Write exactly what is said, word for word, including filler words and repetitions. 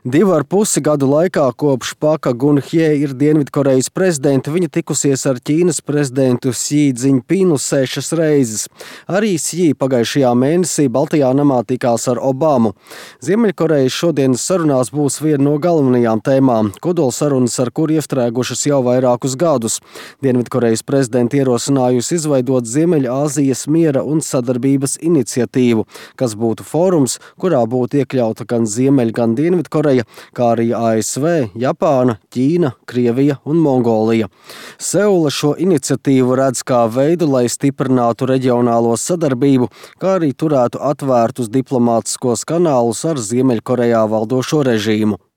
Divu ar pusi gadu laikā, kopš Paka Gun-hjē ir Dienvidkorejas prezidente, viņa tikusies ar Ķīnas prezidentu Sī Dziņpinu sešas reizes. Arī Sī pagājušajā mēnesī Baltajā namā tikās ar Obamu. Ziemeļkorejas šodienas sarunās būs viena no galvenajām tēmām - kodolsarunas, ar kur iestrēgušas jau vairākus gadus. Dienvidkorejas prezidente ierosinājusi izveidot Ziemeļāzijas miera un sadarbības iniciatīvu, kas būtu fórums, kurā būtu iekļauta gan Ziemeļ, gan Dienvidkoreja, kā arī A S V, Japāna, Ķīna, Krievija un Mongolija. Seula šo iniciatīvu redz kā veidu, lai stiprinātu reģionālo sadarbību, kā arī turētu atvērtus diplomātiskos kanālus ar Ziemeļkorejā valdošo režīmu.